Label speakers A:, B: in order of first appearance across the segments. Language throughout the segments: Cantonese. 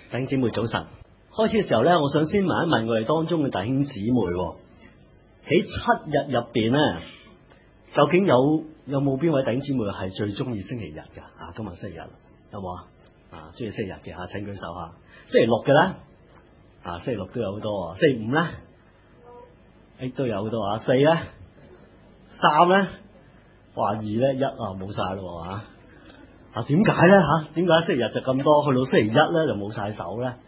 A: 弟兄姊妹早晨，開始嘅時候咧，我想先問一問我哋當中嘅弟兄姊妹喎，喺7日入邊咧，究竟有冇邊位弟兄姊妹係最中意星期日㗎？啊，今日星期日有冇啊？啊，中意星期日嘅嚇，請舉手嚇。星期六嘅咧，啊，星期六都有好多。星期五咧，都有好多啊。4咧，3咧，話2咧，1啊冇晒咯嚇。啊，點解咧嚇？點解星期日就咁多，去到星期一咧就冇晒手咧？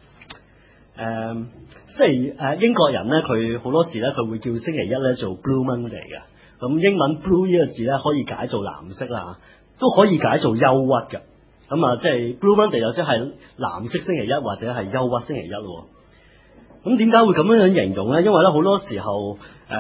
A: 英國人咧，佢好多時咧，佢會叫星期一咧做 Blue Monday 嘅。咁英文 Blue 呢個字咧，可以解做藍色啦，都可以解做憂鬱嘅。咁啊，即係 Blue Monday 又即係藍色星期一或者係憂鬱星期一咯。咁點解會咁樣形容咧？因為咧好多時候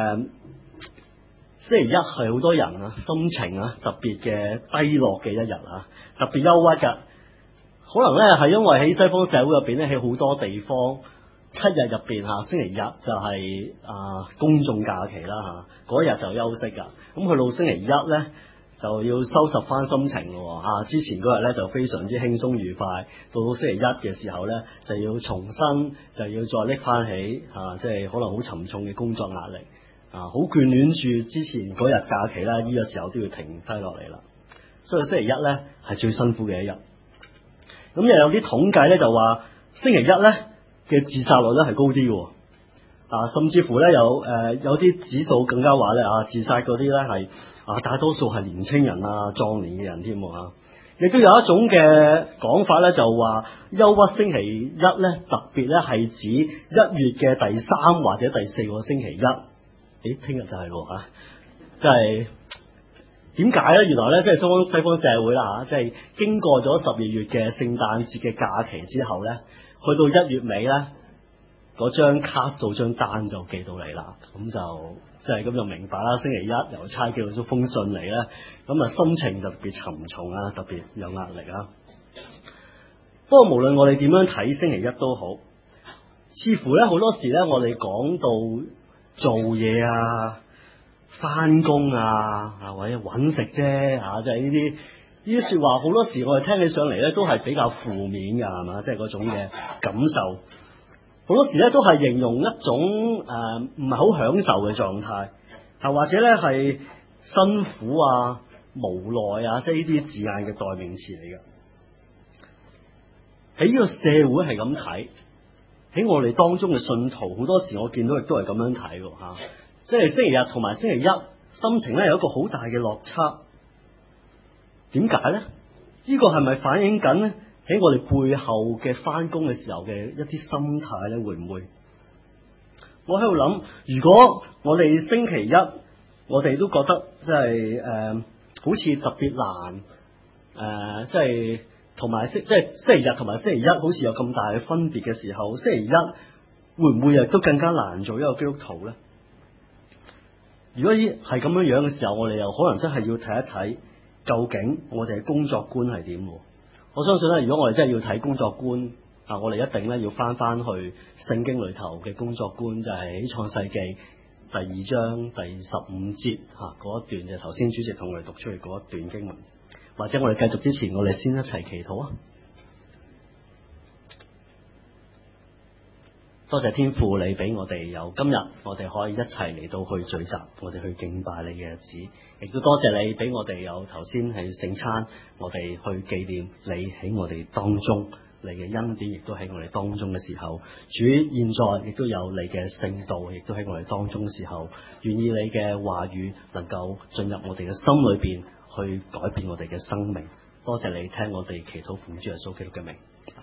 A: 星期一係好多人啊心情啊特別嘅低落嘅一日啊，特別憂鬱㗎。可能咧係因為喺西方社會入邊咧，喺好多地方7日入邊嚇，星期日就係公眾假期啦嚇，嗰日就休息㗎。咁去到星期一咧就要收拾翻心情咯嚇。之前嗰日咧就非常之輕鬆愉快，到星期一嘅時候咧就要重新就要再拎翻起嚇，即係可能好沉重嘅工作壓力啊，好眷戀住之前嗰日假期啦，呢個時候都要停低落嚟啦。所以星期一咧係最辛苦嘅一日。咁又有啲統計咧，就話星期一咧嘅自殺率咧係高啲嘅，啊，甚至乎咧有啲指數更加話咧自殺嗰啲咧係大多數係年青人壯年嘅人添啊。亦都有一種嘅講法咧，就話憂鬱星期一咧特別咧係指1月嘅第3或者第4個星期一。聽日就係喎嚇，即係。點解咧？原來咧，即係西方社會啦嚇，即係經過咗12月嘅聖誕節嘅假期之後咧，去到1月尾咧，嗰張卡數張單就寄到嚟啦。咁就即係咁就明白啦。星期一郵差寄到咗封信嚟咧，咁啊心情特別沉重啊，特別有壓力啊。不過無論我哋點樣睇星期一都好，似乎咧好多時咧，我哋講到做嘢翻工或者揾食啫即係呢啲說話，好多時我哋聽起上嚟咧都係比較負面㗎，係嘛？即係嗰種嘅感受，好多時咧都係形容一種唔係好享受嘅狀態，或者咧係辛苦無奈即係呢啲字眼嘅代名詞嚟嘅。喺呢個社會係咁睇，喺我哋當中嘅信徒，好多時我見到亦都係咁樣睇喎。即係星期日同埋星期一，心情咧有一個好大嘅落差。點解咧？呢個係咪反映緊咧喺我哋背後嘅翻工嘅時候嘅一啲心態咧？會唔會？我喺度諗，如果我哋星期一，我哋都覺得即係好似特別難，即係同埋星期日同埋星期一，好似有咁大嘅分別嘅時候，星期一會唔會亦都更加難做一個基督徒咧？如果係咁樣嘅時候，我哋又可能真係要睇一睇，究竟我哋嘅工作觀係點？我相信咧，如果我哋真係要睇工作觀，我哋一定咧要翻去聖經裏頭嘅工作觀，就係喺創世記第2章第15節嗰一段，就頭先主席同我哋讀出嚟嗰一段經文。或者我哋繼續之前，我哋先一齊祈禱啊！多謝天父，你俾我哋有今日，我哋可以一齊嚟到去聚集，我哋去敬拜你嘅日子。亦都多謝你俾我哋有頭先係聖餐，我哋去紀念你喺我哋當中，你嘅恩典亦都喺我哋當中嘅時候。主現在亦都有你嘅聖道，亦都喺我哋當中嘅時候，願意你嘅話語能夠進入我哋嘅心裏邊，去改變我哋嘅生命。多謝你聽我哋祈禱奉主耶穌基督嘅名。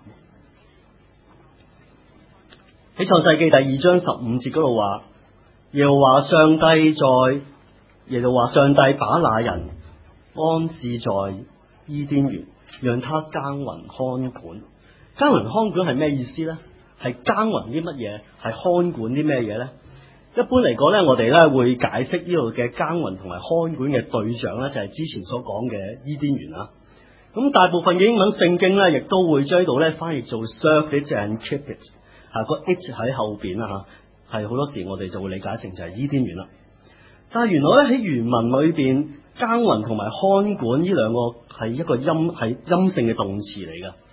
A: 喺創世記第2章15節嗰度話，耶和華上帝把那人安置在伊甸園，讓他耕耘看管。耕耘看管係咩意思呢？係耕耘啲乜嘢？係看管啲咩嘢呢？一般嚟講呢，我哋呢會解釋呢度嘅耕耘同埋看管嘅對象呢，就係之前所講嘅伊甸園啦。咁大部分嘅英文聖經呢，亦都會將到呢翻譯做 serve it and keep it。個 it 喺後邊啦係好多時我哋就會理解成就係伊甸園啦。但係原來咧喺原文裏邊，耕耘同埋看管呢兩個係一個陰性嘅動詞嚟噶。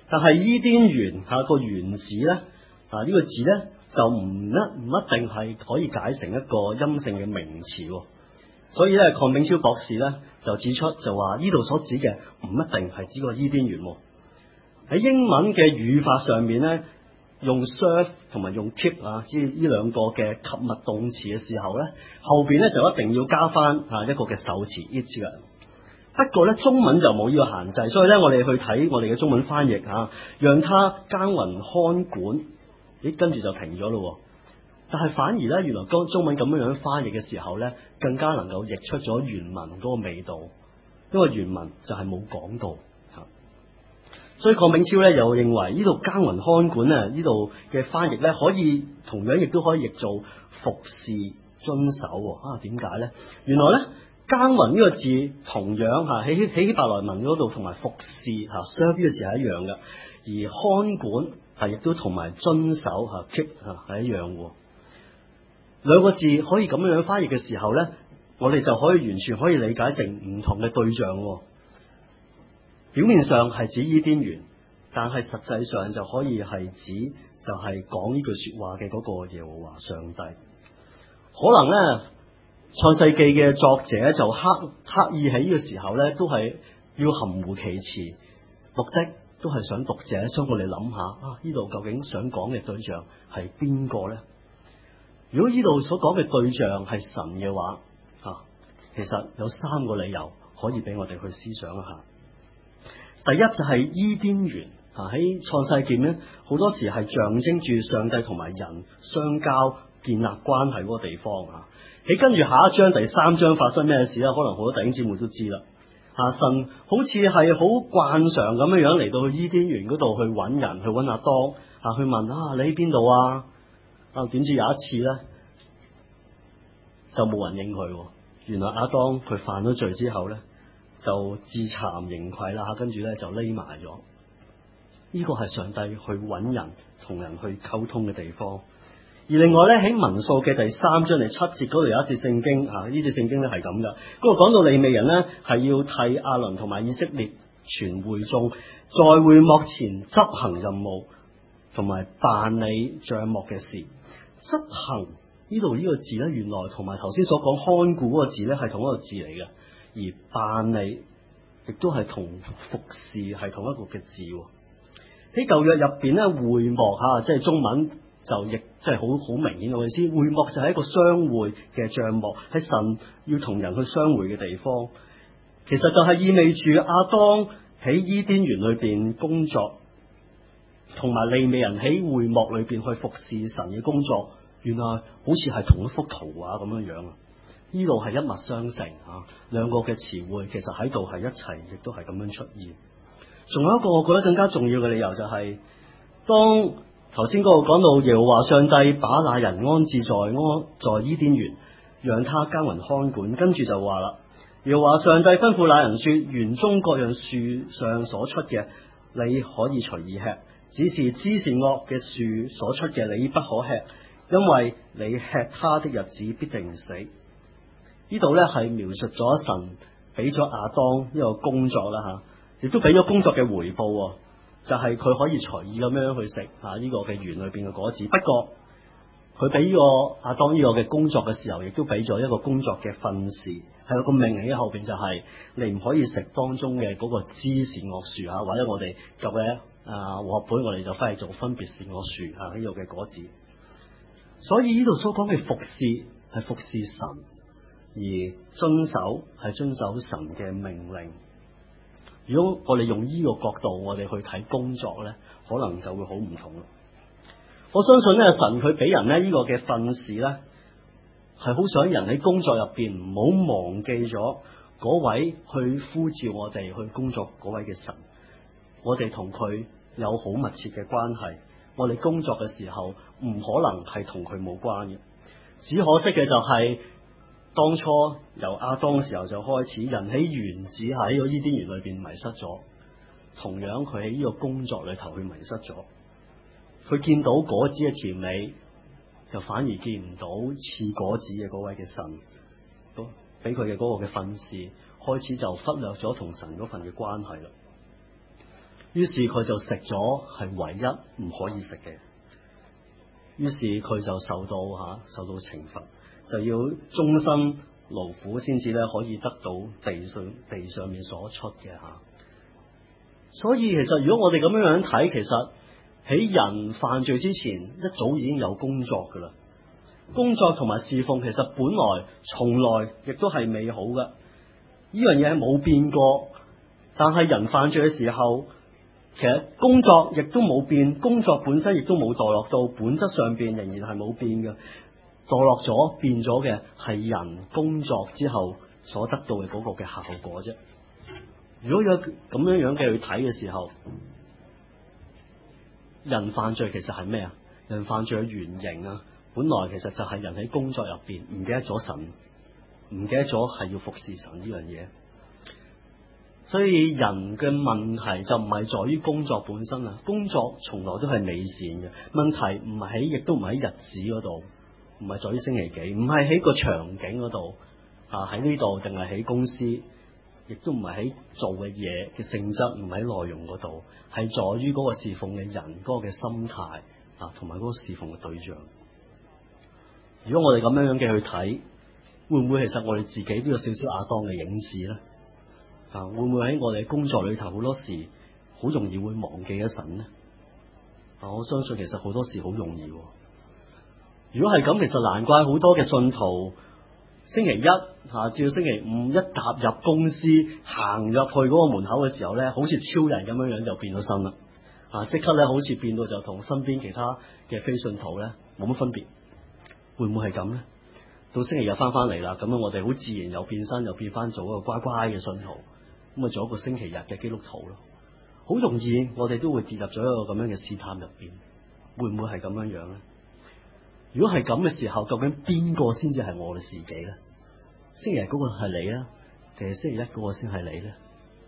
A: 但係伊甸園個園字咧呢個字咧就唔一定係可以解成一個陰性嘅名詞，所以咧鄺炳超博士咧就指出就話呢度所指嘅唔一定係指個伊甸園。喺英文嘅語法上面咧，用 serve 同埋用 keep 即係呢兩個嘅及物動詞嘅時候咧，後邊咧就一定要加翻一個嘅受詞 it 嘅。不過咧中文就冇呢個限制，所以咧我哋去睇我哋嘅中文翻譯讓他耕耘看管，跟住就停咗咯。但係反而咧，原來當中文咁樣翻譯嘅時候咧，更加能夠譯出咗原文嗰個味道，因為原文就係冇講到。所以鄺炳超咧又認為呢度耕耘看管呢度嘅翻譯咧，可以同樣亦都可以譯做服侍遵守。點解咧？原來咧耕耘呢個字同樣喺希伯來文嗰度同埋服侍serve呢個字係一樣嘅，而看管亦都同埋遵守keep 係一樣嘅。兩個字可以咁樣翻譯嘅時候咧，我哋就可以完全可以理解成唔同嘅對象。表面上係指伊甸園，但係實際上就可以係指就係講呢句說話嘅嗰個耶和華上帝。可能咧創世記嘅作者就刻意喺呢個時候咧，都係要含糊其辭，目的都係想讀者想我哋諗下呢度究竟想講嘅對象係邊個咧？如果呢度所講嘅對象係神嘅話，其實有三個理由可以俾我哋去思想一下。第一就係伊甸園喺創世記咧，好多時係象徵住上帝同埋人相交建立關係嗰個地方。喺跟住下一章第三章發生咩事咧？可能好多弟兄姊妹都知啦。神好似係好慣常咁樣嚟到伊甸園嗰度去揾人，去揾亞當去問你喺邊度啊？點知有一次咧就冇人應佢。原來亞當佢犯咗罪之後咧，就自慚形穢啦，跟住咧就匿埋咗。呢個係上帝去揾人同人去溝通嘅地方。而另外咧喺民數嘅第3章第7節嗰度有一節聖經呢節聖經咧係咁噶，嗰度講到利未人咧係要替亞倫同埋以色列全會眾在會幕前執行任務同埋辦理帳幕嘅事。執行呢度呢個字咧，原來同埋頭先所講看顧嗰個字咧係同一個字嚟嘅，而辦理亦都係同服侍係同一個嘅字。喺舊約入邊咧，會幕即係中文就亦即係好明顯嘅意思。會幕就係一個相會嘅帳幕，係神要同人去相會嘅地方。其實就係意味住亞當喺伊甸園裏邊工作，同埋利未人喺會幕裏邊去服侍神嘅工作，原來好似係同一幅圖畫咁樣樣。呢度係一脈相承兩個嘅詞彙其實喺度係一齊，亦都係咁樣出現。仲有一個我覺得更加重要嘅理由就係，當頭先嗰個講到耶和華上帝把那人安置在伊甸園，讓他耕耘看管，跟住就話啦，耶和華上帝吩咐那人說，園中各樣樹上所出嘅你可以隨意吃，只是知善惡嘅樹所出嘅你不可吃，因為你吃它的日子必定死。呢度咧係描述咗神俾咗亞當呢個工作啦亦都俾咗工作嘅回報，就係佢可以隨意咁樣去食呢個嘅園裏邊嘅果子。不過佢俾呢個亞當呢個嘅工作嘅時候，亦都俾咗一個工作嘅訓示，係有個命令喺後邊，就係你唔可以食當中嘅嗰個知善惡樹或者我哋舊嘅和合本我哋就翻嚟做分別善惡樹呢度嘅果子。所以呢度所講嘅服侍係服侍神，而遵守係遵守神嘅命令。如果我哋用呢個角度，我哋去睇工作咧，可能就會好唔同啦。我相信咧，神佢俾人咧呢個嘅訓示咧，係好想人喺工作入邊唔好忘記咗嗰位去呼召我哋去工作嗰位嘅神。我哋同佢有好密切嘅關係，我哋工作嘅時候唔可能係同佢冇關嘅。只可惜嘅就係，當初由亞當嘅時候就開始，人喺園子喺個伊甸園裏邊迷失咗，同樣佢喺呢個工作裏頭去迷失咗。佢見到果子嘅甜美，就反而見唔到賜果子嘅嗰位嘅神，俾佢嘅嗰個嘅訓示，開始就忽略咗同神嗰份嘅關係啦。 於是佢就食咗係唯一唔可以食嘅，於是佢就受到懲罰，就要終身勞苦先至咧可以得到地上面所出嘅嚇。所以其實如果我哋咁樣睇，其實喺人犯罪之前一早已經有工作噶啦，工作同埋侍奉其實本來從來亦都係美好嘅，呢樣嘢係冇變過。但係人犯罪嘅時候，其實工作亦都冇變，工作本身亦都冇墮落到，本質上邊仍然係冇變嘅。墮落咗變咗嘅係人工作之後所得到嘅嗰個嘅效果啫。如果有咁樣嘅去睇嘅時候，人犯罪其實係咩啊？人犯罪嘅原型啊，本來其實就係人喺工作入邊唔記得咗神，唔記得咗係要服侍神呢樣嘢。所以人嘅問題就唔係在於工作本身啊，工作從來都係美善嘅。問題唔係亦都唔係喺日子嗰度，唔係在於星期幾，唔係喺個場景嗰度喺呢度，定係喺公司，亦都唔係喺做嘅嘢嘅性質，唔喺內容嗰度，係在於嗰個侍奉嘅人嗰個嘅心態同埋嗰個侍奉嘅對象。如果我哋咁樣嘅去睇，會唔會其實我哋自己都有少少亞當嘅影子咧？會唔會喺我哋工作裏頭好多時好容易會忘記咗神呢？我相信其實好多時好容易。如果係咁，其實難怪好多嘅信徒星期一至到星期五一踏入公司，行入去嗰個門口嘅時候咧，好似超人咁樣樣就變咗身啦。即刻咧好似變到就同身邊其他嘅非信徒咧冇乜分別。會唔會係咁咧？到星期日翻嚟啦，咁樣我哋好自然又變身，又變翻做一個乖乖嘅信徒。咁啊，做一個星期日嘅基督徒咯，好容易我哋都會跌入咗一個咁樣嘅試探入邊，會唔會係咁樣樣咧？如果係咁嘅時候，究竟邊個先至係我哋自己咧？星期日嗰個係你啊，定係星期一嗰個先係你咧？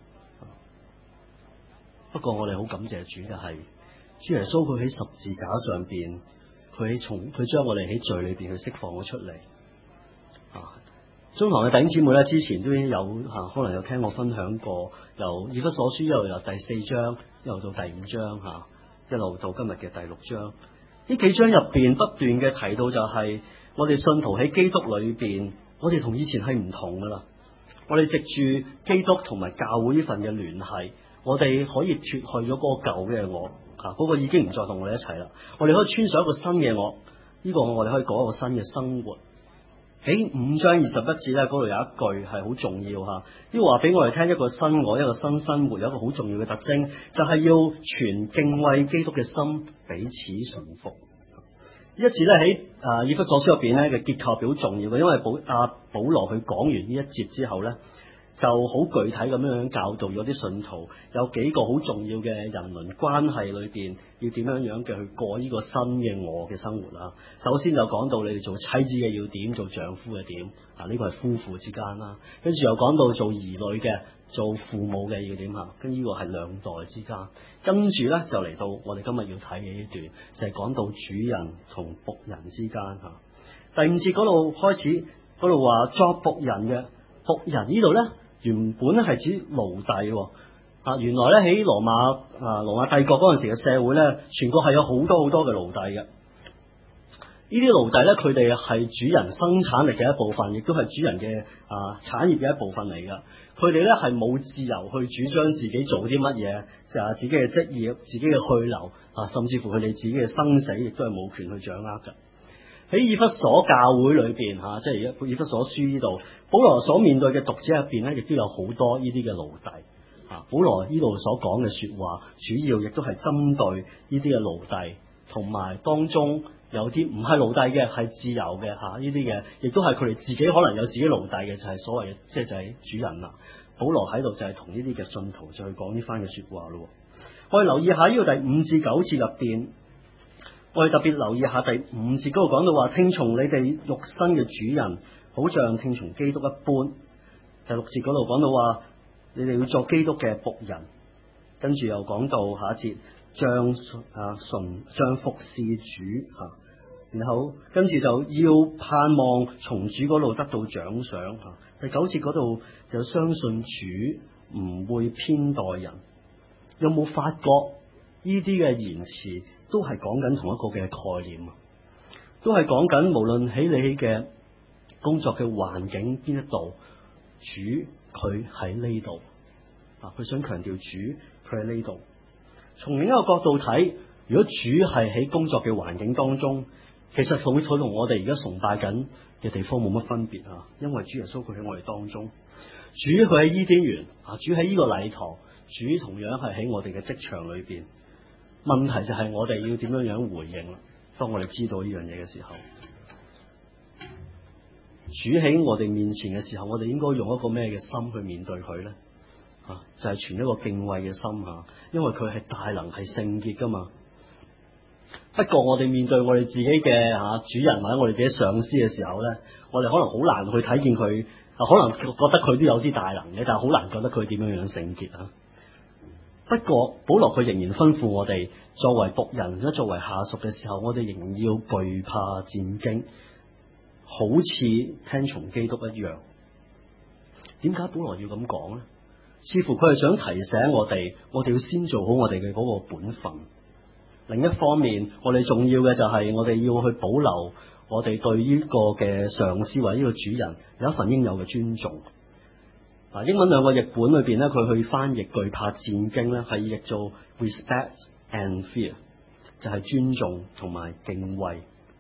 A: 不過我哋好感謝主嘅係，主耶穌佢喺十字架上邊，佢將我哋喺罪裏邊去釋放咗出嚟。中堂嘅弟兄姊妹咧，之前都已經有可能有聽我分享過，由以弗所書一路由第4章一路到第5章一路到今日嘅第6章，呢幾章入邊不斷嘅提到就係我哋信徒喺基督裏邊，我哋同以前係唔同噶啦。我哋藉住基督同埋教會呢份嘅聯繫，我哋可以脫去咗嗰個舊嘅我，嗰個已經唔再同我哋一齊啦。我哋可以穿上一個新嘅我，呢個我哋可以過一個新嘅生活。喺5章21節咧，嗰度有一句係好重要吓，要話俾我哋聽一個新我，一個新生活，有一個好重要嘅特徵，就係要存敬畏基督嘅心，彼此順服。呢一節咧喺以弗所書入邊咧嘅結構係好重要嘅，因為保羅佢講完呢一節之後咧，就好具體咁樣教導咗啲信徒有幾個好重要嘅人倫關係裏邊要點樣樣嘅去過呢個新嘅我嘅生活啦。首先就講到你哋做妻子嘅要點，做丈夫嘅點呢個係夫婦之間啦。跟住又講到做兒女嘅、做父母嘅要點跟呢個係兩代之間。跟住咧就嚟到我哋今日要睇嘅呢段，就係講到主人同僕人之間第5節嗰度開始嗰度話作僕人嘅僕人呢度咧。原本咧係指奴隸，原來咧喺羅馬帝國嗰陣時嘅社會咧，全國係有好多好多嘅奴隸嘅。呢啲奴隸咧，佢哋係主人生產力嘅一部分，亦都係主人嘅產業嘅一部分嚟噶。佢哋咧係冇自由去主張自己做啲乜嘢，就係自己嘅職業、自己嘅去留甚至乎佢哋自己嘅生死，亦都係冇權去掌握嘅。喺以弗所教會裏邊即係以弗所書呢度，保羅所面對嘅讀者入邊咧，亦都有好多呢啲嘅奴隸。保羅呢度所講嘅說話，主要亦都係針對呢啲嘅奴隸，同埋當中有啲唔係奴隸嘅，係自由嘅呢啲嘅，亦都係佢哋自己可能有自己奴隸嘅，就係所謂嘅即係就係主人啦。保羅喺度就係同呢啲嘅信徒就去講呢番嘅說話咯。我哋留意下呢個第5至9節入邊。我哋特別留意下第5節嗰度講到話，聽從你哋肉身嘅主人，好像聽從基督一般。第6節嗰度講到話，你哋要作基督嘅僕人。跟住又講到下一節，像服侍主然後跟住就要盼望從主嗰度得到獎賞第9節嗰度就相信主唔會偏待人。 有冇發覺呢啲嘅言辭都係講緊同一個嘅概念啊？都係講緊無論喺你嘅工作嘅環境邊一度，主佢喺呢度啊！佢想強調主佢喺呢度。從另一個角度睇，如果主係喺工作嘅環境當中，其實佢同我哋而家崇拜緊嘅地方冇乜分別啊！因為主耶穌佢喺我哋當中，主佢喺伊甸園啊，主喺呢個禮堂，主同樣係喺我哋嘅職場裏邊。問題就係我哋要點樣樣回應啦？當我哋知道呢樣嘢嘅時候，主喺我哋面前嘅時候，我哋應該用一個咩嘅心去面對佢咧？啊，就係存一個敬畏嘅心啊，因為佢係大能係聖潔噶嘛。不過我哋面對我哋自己嘅主人或者我哋自己上司嘅時候咧，我哋可能好難去睇見佢，可能覺得佢都有啲大能嘅，但係好難覺得佢點樣樣聖潔啊。不過保羅佢仍然吩咐我哋，作為僕人或者作為下屬嘅時候，我哋仍然要懼怕戰兢，好似聽從基督一樣。點解保羅要咁講咧？似乎佢係想提醒我哋要先做好我哋嘅嗰個本分。另一方面，我哋重要嘅就係我哋要去保留我哋對呢個嘅上司或者呢個主人有一份應有嘅尊重。嗱，英文兩個譯本裏邊咧，佢去翻譯懼怕戰兢咧，係譯做 respect and fear， 就係尊重同埋敬畏。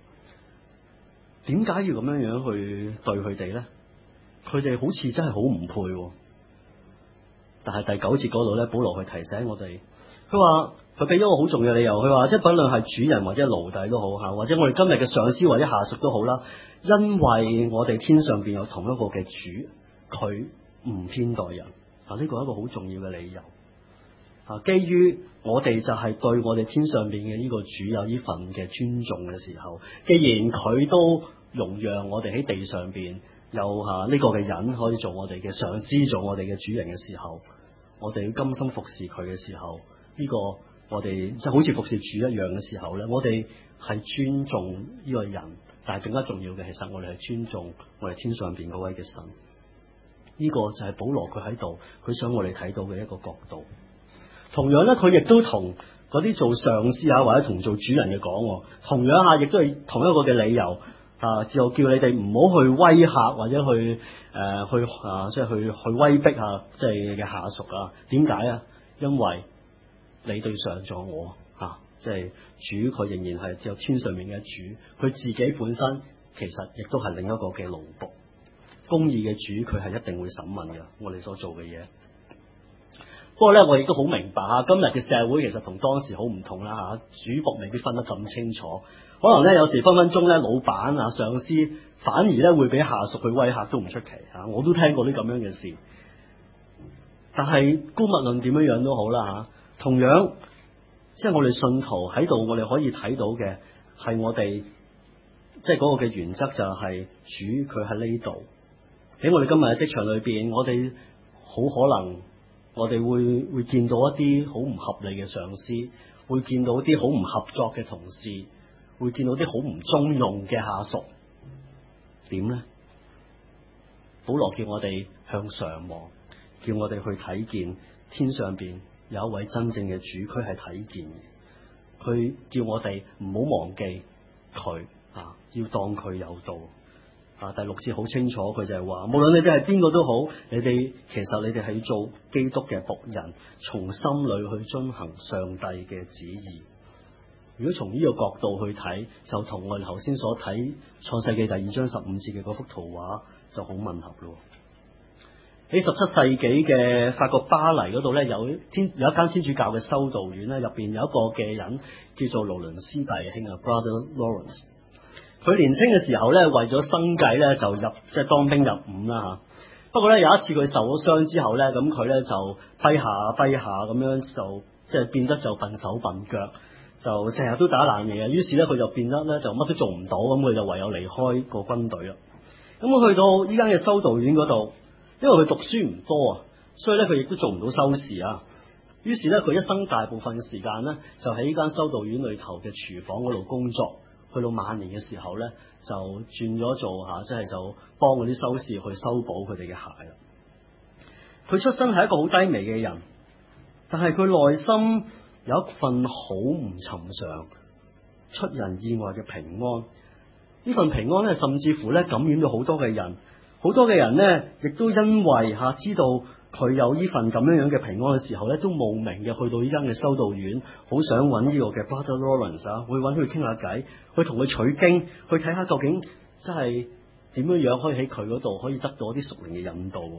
A: 點解要咁樣樣去對佢哋咧？佢哋好似真係好唔配。但係第9節嗰度咧，保羅去提醒我哋，佢話佢俾咗個好重要嘅理由，佢話即係不論係主人或者奴隸都好吓，或者我哋今日嘅上司或者下屬都好啦，因為我哋天上邊有同一個嘅主，佢唔偏待人啊！呢個係一個好重要嘅理由啊！基於我哋就係對我哋天上邊嘅呢個主有呢份嘅尊重嘅時候，既然佢都容讓我哋喺地上邊有呢個嘅人可以做我哋嘅上司，做我哋嘅主人嘅時候，我哋要甘心服侍佢嘅時候，呢個我哋即係好似服侍主一樣嘅時候咧，我哋係尊重呢個人，但係更加重要嘅，其實我哋係尊重我哋天上邊嗰位嘅神。呢個就係保羅佢喺度，佢想我哋睇到嘅一個角度。同樣咧，佢亦都同嗰啲做上司或者同做主人嘅講，同樣亦都係同一個嘅理由就叫你哋唔好去威嚇或者去即係去威逼即係你嘅下屬啊。點解啊？因為你對上咗我即係主，佢仍然係只有天上面嘅主，佢自己本身其實亦都係另一個嘅奴僕。公義嘅主佢係一定會審問嘅，我哋所做嘅嘢。不過咧，我亦都好明白今日嘅社會其實同當時好唔同啦主僕未必分得咁清楚，可能咧有時分分鐘咧老闆上司反而咧會俾下屬去威嚇都唔出奇我都聽過啲咁樣嘅事。但係姑勿論點樣樣都好啦同樣即係我哋信徒喺度，我哋可以睇到嘅係我哋即係嗰個嘅原則就係主佢喺呢度。喺我哋今日嘅職場裏邊，我哋好可能我哋會見到一啲好唔合理嘅上司，會見到一啲好唔合作嘅同事，會見到啲好唔中用嘅下屬。點呢？保羅叫我哋向上望，叫我哋去睇見天上邊有一位真正嘅主，佢係睇見嘅。佢叫我哋唔好忘記佢要當佢有道。第6節好清楚，佢就係話，無論你哋係邊個都好，你哋其實你哋係要做基督嘅僕人，從心裏去遵行上帝嘅旨意。如果從呢個角度去睇，就同我哋頭先所睇創世記第2章15節嘅嗰幅圖畫就好吻合咯。喺17世紀嘅法國巴黎嗰度咧，有一間天主教嘅修道院咧，入邊有一個嘅人叫做勞倫斯弟兄Brother Lawrence。佢年輕嘅時候咧，為咗生計咧，就即係當兵入伍啦。不過咧，有一次佢受咗傷之後咧，咁佢咧就跛下咁樣，就即係變得就笨手笨腳，就成日都打爛嘢。於是咧，佢就變得咧就乜都做唔到，咁佢就唯有離開個軍隊啦。咁去到依間嘅修道院嗰度，因為佢讀書唔多所以咧佢亦都做唔到修士於是咧，佢一生大部分嘅時間咧，就喺呢間修道院裏頭嘅廚房嗰度工作。去到晚年嘅時候咧，就轉咗做即係就幫嗰啲修士去修補佢哋嘅鞋啦。佢出身係一個好低微嘅人， 但係佢內心有一份好唔尋常、出人意外嘅平安。呢份平安咧，甚至乎咧感染咗好多嘅人。好多嘅人咧，亦都因為知道佢有呢份咁樣嘅平安嘅時候咧，都慕名嘅去到呢間嘅修道院，好想揾呢個嘅 Brother Lawrence 會揾佢傾下偈，去同佢取經，去睇下究竟真係點樣樣可以喺佢嗰度可以得到一啲屬靈嘅引導。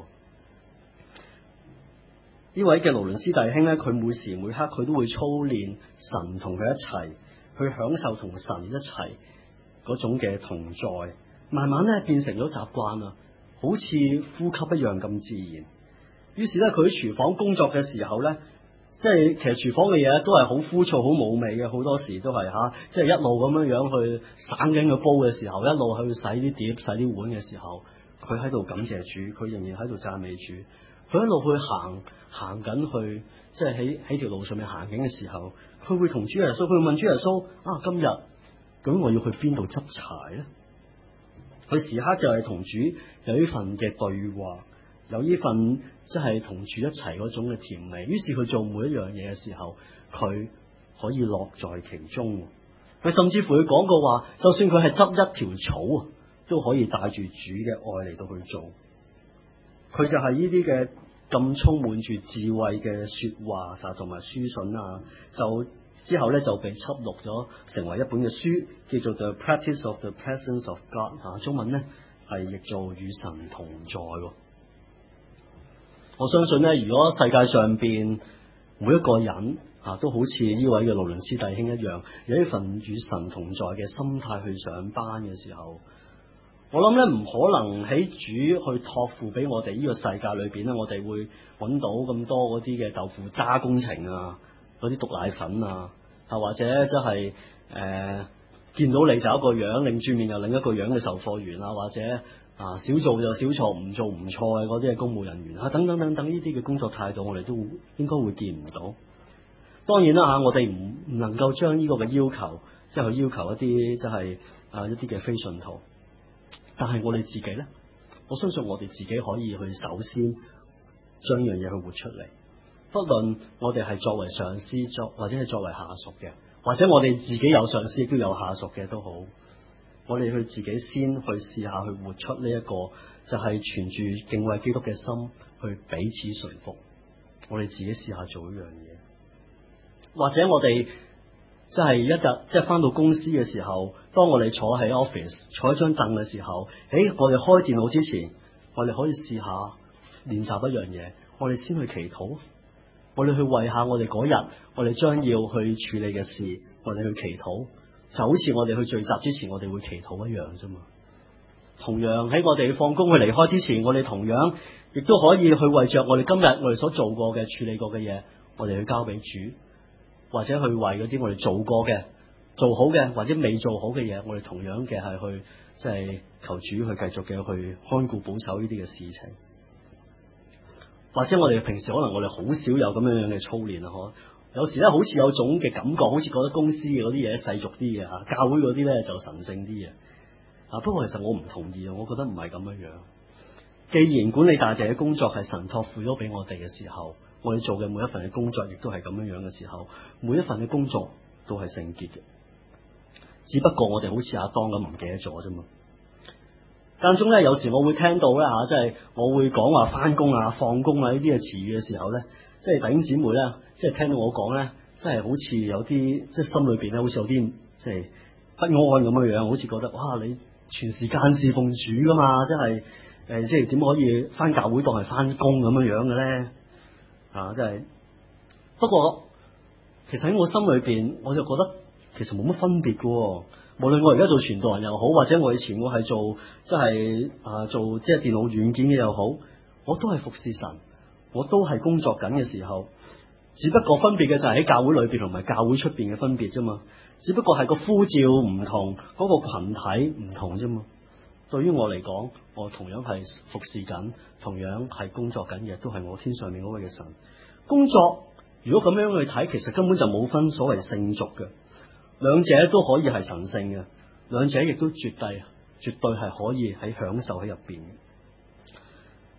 A: 呢位嘅勞倫斯弟兄咧，佢每時每刻佢都會操練神同佢一齊，去享受同神一齊嗰種嘅同在，慢慢咧變成咗習慣啦。好似呼吸一樣咁自然。於是咧，佢喺廚房工作嘅時候咧，即係其實廚房嘅嘢都係好枯燥、好冇味嘅，好多時都係即係一路咁樣樣去省緊個煲嘅時候，一路去洗啲碟、洗啲碗嘅時候，佢喺度感謝主，佢仍然喺度讚美主。佢一路去行緊去，即係喺條路上面行緊嘅時候，佢會同主耶穌，佢會問主耶穌今日咁我要去邊度執柴咧？佢時刻就係同主有呢份嘅對話，有呢份即係同主一齊嗰種嘅甜美。於是佢做每一樣嘢嘅時候，佢可以樂在其中。佢甚至乎佢講過話，就算佢係執一條草都可以帶住主嘅愛嚟到去做。佢就係呢啲嘅咁充滿住智慧嘅說話同埋書信就之後咧就被輯錄咗成為一本嘅書，叫做 The Practice of the Presence of God，中文咧係譯做與神同在。我相信咧，如果世界上邊每一個人都好似呢位嘅勞倫斯弟兄一樣，有一份與神同在嘅心態去上班嘅時候，我諗咧唔可能喺主去託付俾我哋呢個世界裏邊咧，我哋會揾到咁多嗰啲嘅豆腐渣工程嗰啲毒奶粉或者即係見到你就一個樣，擰轉面又另一個樣嘅售貨員或者少做就少錯，唔做唔錯嘅嗰啲嘅公務人員等等等等呢啲嘅工作態度，我哋都應該會見唔到。當然啦我哋唔能夠將呢個嘅要求，即係去要求一啲即係一啲嘅非信徒。但係我哋自己咧，我相信我哋自己可以去首先將呢樣嘢去活出嚟。不論我哋係作為上司或者係作為下屬嘅，或者我哋自己有上司亦都有下屬嘅都好，我哋去自己先去試下去活出呢一個就係存住敬畏基督嘅心去彼此順服。我哋自己試下做一樣嘢，或者我哋即係一日即係翻到公司嘅時候，當我哋坐喺 office 坐喺張凳嘅時候，我哋開電腦之前，我哋可以試下練習一樣嘢，我哋先去祈禱，我哋去為下我哋嗰日我哋將要去處理嘅事，我哋去祈禱，就好似我哋去聚集之前我哋會祈禱一樣啫嘛。同樣喺我哋放工去離開之前，我哋同樣亦都可以去為着我哋今日我哋所做過嘅處理過嘅嘢，我哋去交俾主，或者去為嗰啲我哋做過嘅做好嘅或者未做好嘅嘢，我哋同樣嘅係去即係求主去繼續嘅去看顧保守呢啲嘅事情。或者我哋平時可能我哋好少有咁樣嘅操練有時咧好似有種嘅感覺，好似覺得公司嘅嗰啲嘢世俗啲嘅教會嗰啲咧就神聖啲嘅不過其實我唔同意我覺得唔係咁樣。既然管理大地嘅工作係神託付咗俾我哋嘅時候，我哋做嘅每一份嘅工作亦都係咁樣嘅時候，每一份嘅工作都係聖潔嘅。只不過我哋好似阿當咁唔記得咗啫嘛。間中咧，有時我會聽到咧即係我會講話翻工放工呢啲嘅詞語嘅時候咧，即係弟兄姊妹咧，即係聽到我講咧，即係好似有啲即係心裏邊咧，好似有啲即係不安咁樣樣，好似覺得哇你全時間侍奉主噶嘛，即係即係點可以翻教會當係翻工咁樣樣嘅咧？即係不過其實喺我心裏邊，我就覺得其實冇乜分別嘅。無論我而家做傳道人又好，或者我以前我係做即係做即係電腦軟件嘅又好，我都係服侍神，我都係工作緊嘅時候，只不過分別嘅就係喺教會裏邊同埋教會出邊嘅分別啫嘛。只不過係個呼召唔同，嗰個群體唔同啫嘛。對於我嚟講，我同樣係服侍緊，同樣係工作緊嘅，都係我天上面嗰位嘅神。工作如果咁樣去睇，其實根本就冇分所謂聖俗嘅。兩者都可以係神聖嘅，兩者亦都絕對係可以喺享受喺入邊。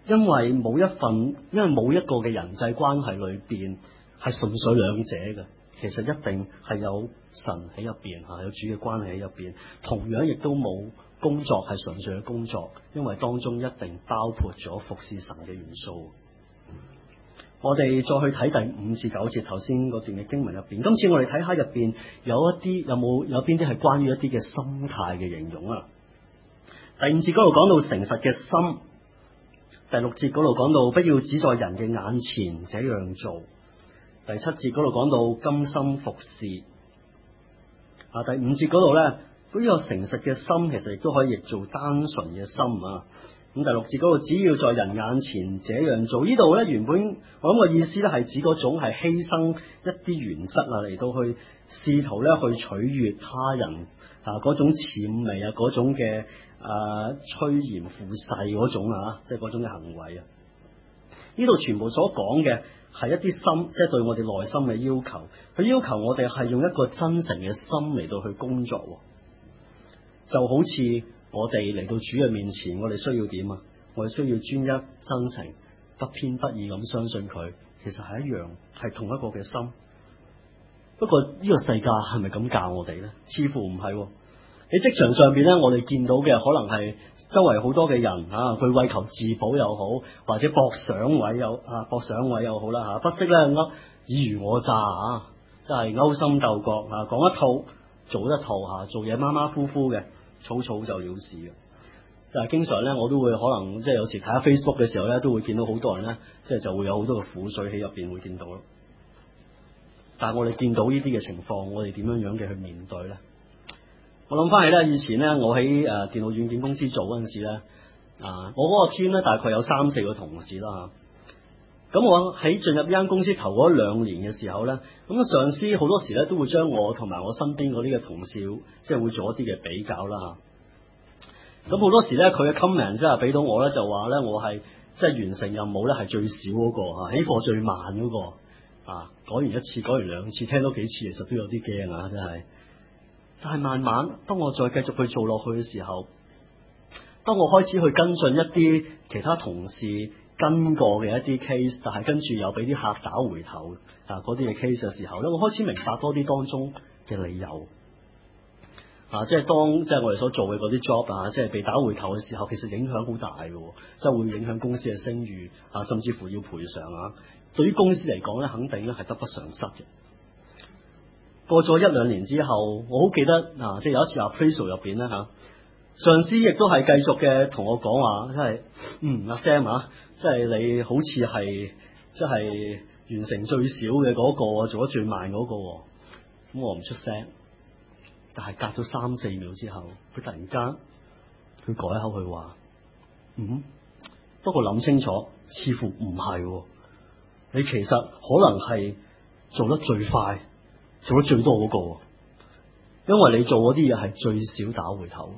A: 因為冇一個嘅人際關係裏邊係純粹兩者嘅，其實一定係有神喺入邊嚇，有主嘅關係喺入邊。同樣亦都冇工作係純粹嘅工作，因為當中一定包括咗服侍神嘅元素。我哋再去睇第5至9節頭先嗰段嘅經文入邊，今次我哋睇下入邊有邊啲係關於一啲嘅心態嘅形容啊。第5節嗰度講到誠實嘅心，第6節嗰度講到不要只在人嘅眼前這樣做，第7節嗰度講到甘心服侍。第5節嗰度咧，呢個誠實嘅心其實亦都可以譯做單純嘅心啊。咁第6節嗰度，只要在人眼前這樣做，呢度咧原本我諗個意思咧係指嗰種係犧牲一啲原則啊，嚟到去試圖咧去取悅他人嗰種諂媚啊，嗰種嘅趨炎附勢嗰種啊，即係嗰種嘅行為啊。呢度全部所講嘅係一啲心，即係對我哋內心嘅要求。佢要求我哋係用一個真誠嘅心嚟到去工作，就好似我哋嚟到主嘅面前，我哋需要點啊？我哋需要專一、真誠、不偏不倚咁相信佢，其實係一樣，係同一個嘅心。不過呢個世界係咪咁教我哋呢？似乎唔係。喺職場上邊咧，我哋見到嘅可能係周圍好多嘅人啊，佢為求自保又好，或者搏上位又好啦嚇，不惜咧爾虞我詐啊，即係勾心鬥角啊，講一套做一套嚇，做嘢馬馬虎虎嘅，草草就了事嘅。但係經常咧，我都會可能即係有時睇下 Facebook 嘅時候咧，都會見到好多人咧，即係就會有好多嘅苦水喺入邊會見到咯。但係我哋見到呢啲嘅情況，我哋點樣樣嘅去面對咧？我諗翻起咧，以前咧我喺電腦軟件公司做嗰陣時咧，我嗰個 team 咧大概有3-4個同事啦。咁我喺進入呢間公司頭嗰2年嘅時候咧，咁上司好多時咧都會將我同埋我身邊嗰啲嘅同事，即係會做一啲嘅比較啦。咁好多時咧，佢嘅 comment 即係俾到我咧，就話咧我係即係完成任務咧係最少嗰個，起貨最慢嗰個。講完1次，講完2次，聽到幾次，其實都有啲驚啊，真係。但係慢慢，當我再繼續去做落去嘅時候，當我開始去跟進一啲其他同事跟過嘅一啲 case， 但係跟住又俾啲客打回頭嗰啲嘅 case 嘅時候咧，我開始明白多啲當中嘅理由。即係當我哋所做嘅嗰啲 job 即係被打回頭嘅時候，其實影響好大嘅，即係會影響公司嘅聲譽甚至乎要賠償啊。對於公司嚟講咧，肯定咧係得不償失嘅。過咗1-2年之後，我好記得即係有一次 appraisal 入邊咧上司亦都係繼續嘅同我講話，即係阿 Sam 即係你好似係即係完成最少嘅嗰個，做得最慢嗰個。咁我唔出聲，但係隔咗3-4秒之後，佢突然間佢改口，佢話不過諗清楚，似乎唔係，你其實可能係做得最快，做得最多嗰個，因為你做嗰啲嘢係最少打回頭。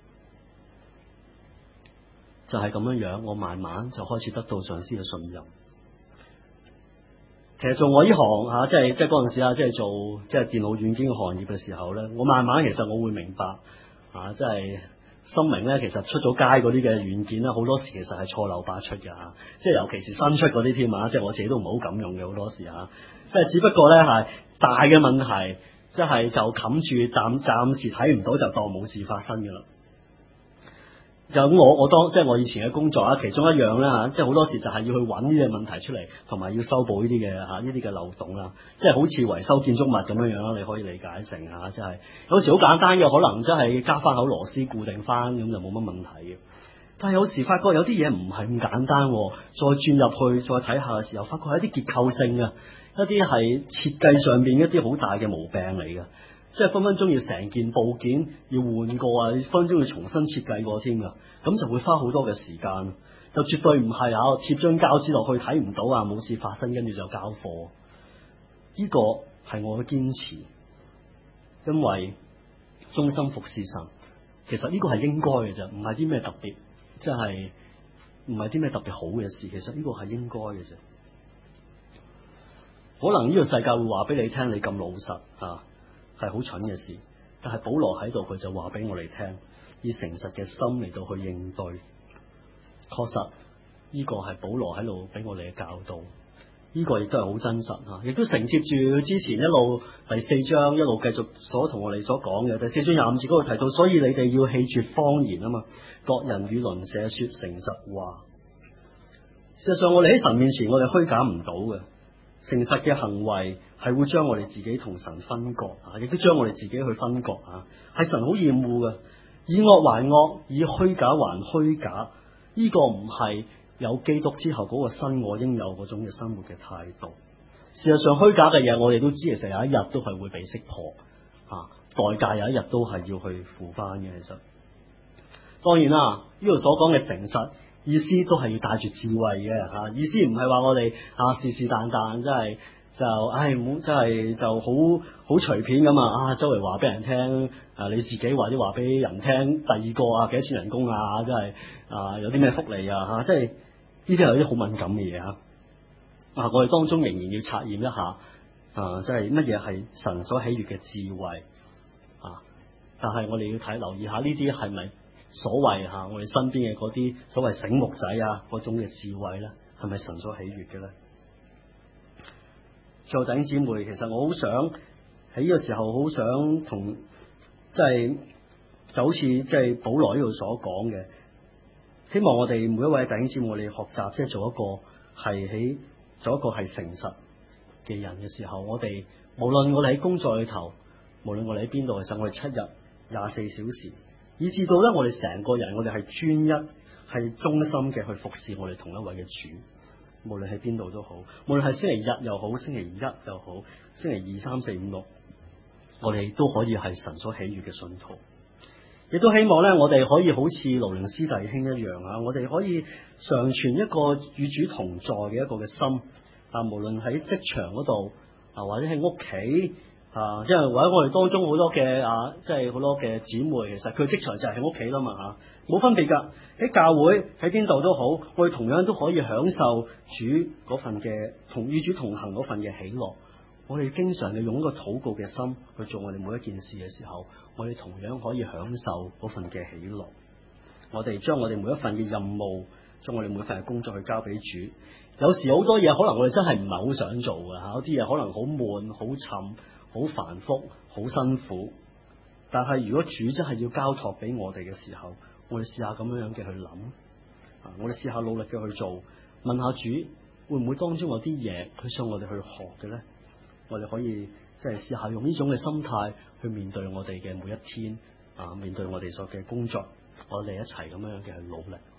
A: 就係咁樣樣，我慢慢就開始得到上司嘅信任。其實做我呢行即係嗰陣時即係做即係電腦軟件嘅行業嘅時候咧，我慢慢其實我會明白即係深明咧，其實出咗街嗰啲嘅軟件咧，好多時其實係錯漏百出嘅即係尤其是新出嗰啲添即係我自己都唔係好敢用嘅，好多時即係只不過咧係大嘅問題，即係就冚住暫時睇唔到，就當冇事發生嘅啦。咁我當即係我以前嘅工作其中一樣咧即係好多時就係要去揾呢啲問題出嚟，同埋要修補呢啲嘅漏洞啦。即係好似維修建築物咁樣樣啦，你可以理解成即係有時好簡單嘅，可能真係加翻口螺絲固定翻咁就冇乜問題嘅。但係有時發覺有啲嘢唔係咁簡單，再轉入去再睇下嘅時候，發覺係一啲結構性嘅，一啲係設計上邊一啲好大嘅毛病嚟嘅。即係分分鐘要成件部件要換過分分鐘要重新設計過添㗎，咁就會花好多嘅時間，就絕對唔係貼張膠紙落去睇唔到冇事發生，跟住就交貨。呢個係我嘅堅持，因為忠心服侍神，其實呢個係應該嘅啫，唔係啲咩特別，即係唔係啲咩特別好嘅事。其實呢個係應該嘅啫。可能呢個世界會話俾你聽，你咁老實係好蠢嘅事，但係保羅喺度，佢就話俾我哋聽，以誠實嘅心嚟到去應對。確實呢呢個係保羅喺度俾我哋嘅教導，呢個亦都係好真實嚇，亦都承接住之前一路第四章一路繼續所同我哋所講嘅第四章25節嗰度提到，所以你哋要棄絕謊言啊嘛，各人與鄰舍說誠實話。事實上，我哋喺神面前，我哋虛假唔到嘅。誠實嘅行為係會將我哋自己同神分割啊，亦都將我哋自己去分割啊，係神好厭惡嘅。以惡還惡，以虛假還虛假，呢個唔係有基督之後嗰個新我應有嗰種嘅生活嘅態度。事實上，虛假嘅嘢我哋都知，其實有一日都係會被識破啊，代價有一日都係要去付翻嘅。其實當然啦，呢度所講嘅誠實意思都係要帶住智慧嘅嚇，意思唔係話我哋是是但但，真係唔好真係就好隨便咁周圍話俾人聽你自己或者話俾人聽第二個幾多錢人工真係有啲咩福利即係呢啲係啲好敏感嘅嘢我哋當中仍然要察驗一下即係乜嘢係神所喜悅嘅智慧但係我哋要留意下呢啲係咪所謂我哋身邊嘅嗰啲所謂醒目仔嗰種嘅智慧咧，係咪神所喜悅嘅咧？最後弟兄姊妹，其實我好想喺呢個時候好想同就好似即係保羅呢度所講嘅，希望我哋每一位弟兄姊妹，我哋學習做一個係誠實嘅人嘅時候，我哋無論我哋喺工作裏頭，無論我哋喺邊度，其實我哋7日24小時。以至到咧，我哋成個人，我哋係專一、係忠心嘅去服侍我哋同一位嘅主，無論喺邊度都好，無論係星期日又好，星期一又好，星期2、3、4、5、6，我哋都可以係神所喜悅嘅信徒。亦都希望咧，我哋可以好似勞倫斯弟兄一樣我哋可以常存一個與主同在嘅一個嘅心無論喺職場嗰度或者喺屋企。即係或者我哋當中好多嘅即係好多嘅姊妹，其實佢職場就係喺屋企啦嘛冇分別㗎。喺教會喺邊度都好，我哋同樣都可以享受主嗰份嘅與主同行嗰份嘅喜樂。我哋經常嘅用一個禱告嘅心去做我哋每一件事嘅時候，我哋同樣可以享受嗰份嘅喜樂。我哋將我哋每一份嘅任務，將我哋每一份嘅工作去交俾主。有時好多嘢可能我哋真係唔係好想做㗎有啲嘢可能好悶、好沉。好繁複、好辛苦，但係如果主真係要交託俾我哋嘅時候，我哋試下咁樣嘅去諗，我哋試下努力嘅去做，問下主會唔會當中有啲嘢佢想我哋去學嘅咧？我哋可以即係試下用呢種嘅心態去面對我哋嘅每一天面對我哋所嘅工作，我哋一齊咁樣嘅去努力。